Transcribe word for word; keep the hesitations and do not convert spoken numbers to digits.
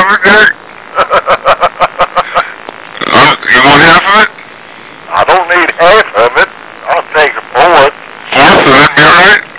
of it, Dick? uh, you want half of it? I don't need half of it. I'll take a fourth. Fourth, would that be alright?